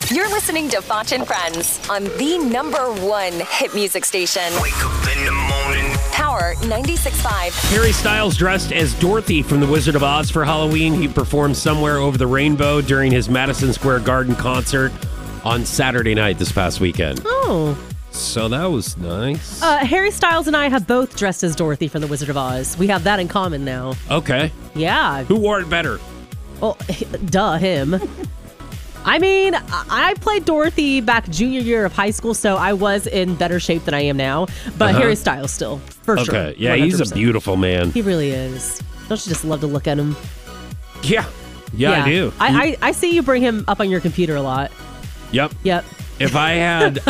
You're listening to Foch and Friends on the #1 hit music station. Wake up in the morning. Power 96.5. Harry Styles dressed as Dorothy from The Wizard of Oz for Halloween. He performed Somewhere Over the Rainbow during his Madison Square Garden concert on Saturday night this past weekend. Oh. So that was nice. Harry Styles and I have both dressed as Dorothy from The Wizard of Oz. We have that in common now. Okay. Yeah. Who wore it better? Well, duh, him. I mean, I played Dorothy back junior year of high school, so I was in better shape than I am now. But Harry Styles still, for sure. Okay. Yeah, he's a 100%. beautiful man. He really is. Don't you just love to look at him? Yeah. Yeah, I do. I see you bring him up on your computer a lot. Yep. Yep. If I had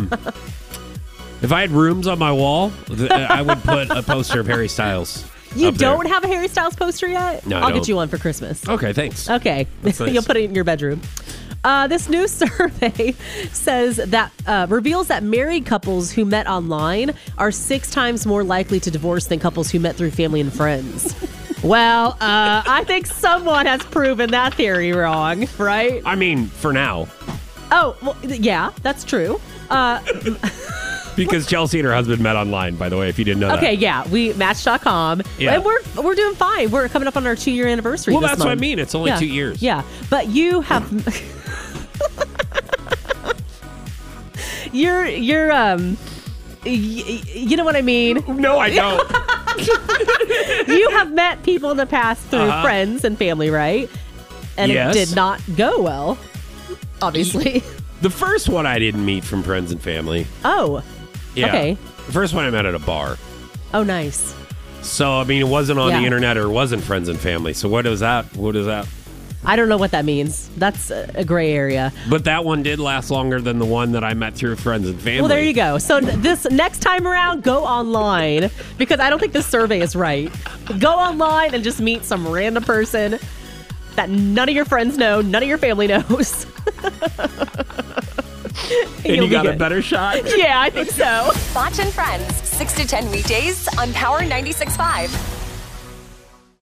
rooms on my wall, I would put a poster of Harry Styles. You up there. don't have a Harry Styles poster yet? No, I I'll don't. get you one for Christmas. Okay, thanks. Okay. That's nice. You'll put it in your bedroom. This new survey says that reveals that married couples who met online are 6 times more likely to divorce than couples who met through family and friends. Well, I think someone has proven that theory wrong, right? I mean, for now. Oh, well, yeah, that's true. Because Chelsea and her husband met online, by the way, if you didn't know that. Okay, yeah, we Match.com. Yeah. And we're doing fine. We're coming up on our 2-year anniversary Well, this that's month. what I mean. It's only Yeah. 2 years. Yeah, but you have you're you know what I mean? No, I don't. You have met people in the past through friends and family, right? And Yes. it did not go well, obviously. The first one I didn't meet from friends and family. Oh, Yeah. okay. The first one I met at a bar. Oh, nice. So, I mean, it wasn't on Yeah. the internet or it wasn't friends and family. So what is that? What is that? I don't know what that means. That's a gray area. But that one did last longer than the one that I met through friends and family. Well, there you go. So this next time around, go online because I don't think this survey is right. Go online and just meet some random person that none of your friends know, none of your family knows. And you got a better shot? Yeah, I think so. Foch and Friends, 6 to 10 weekdays on Power 96.5.